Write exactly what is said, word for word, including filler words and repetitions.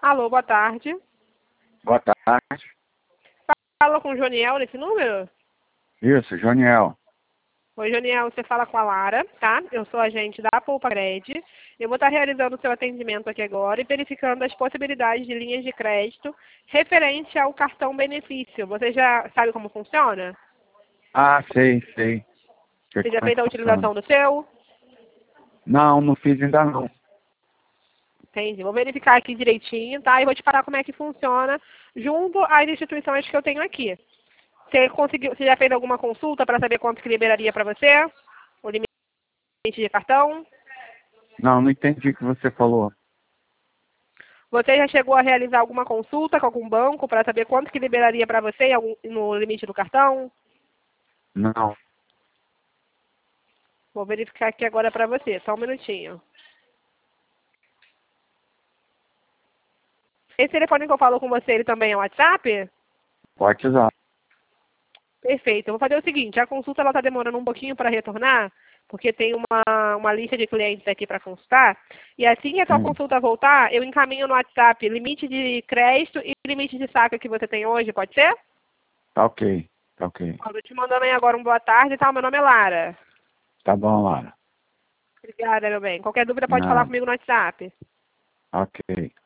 Alô, boa tarde. Boa tarde. Fala com o Joniel nesse número? Isso, Joniel. Oi, Joniel, você fala com a Lara, tá? Eu sou agente da Poupa Cred. Eu vou estar realizando o seu atendimento aqui agora e verificando as possibilidades de linhas de crédito referente ao cartão benefício. Você já sabe como funciona? Ah, sei, sei. Que- Você já Como é fez que a funciona? utilização do seu? Não, não fiz ainda não. Entendi. Vou verificar aqui direitinho, tá? E vou te falar como é que funciona junto às instituições que eu tenho aqui. Você conseguiu, você já fez alguma consulta para saber quanto que liberaria para você? O limite de cartão? Não, não entendi o que você falou. Você já chegou a realizar alguma consulta com algum banco para saber quanto que liberaria para você em algum- no limite do cartão? Não. Vou verificar aqui agora para você, só um minutinho. Esse telefone que eu falo com você, ele também é WhatsApp? Pode usar. Perfeito. Eu vou fazer o seguinte, a consulta ela está demorando um pouquinho para retornar, porque tem uma, uma lista de clientes aqui para consultar. E assim que a sua Sim. consulta voltar, eu encaminho no WhatsApp limite de crédito e limite de saque que você tem hoje, pode ser? Tá ok. Tá ok. Estou te mandando aí agora um boa tarde, tá? Meu nome é Lara. Tá bom, Lara. Obrigada, meu bem. Qualquer dúvida pode falar Nada. comigo no WhatsApp. Ok.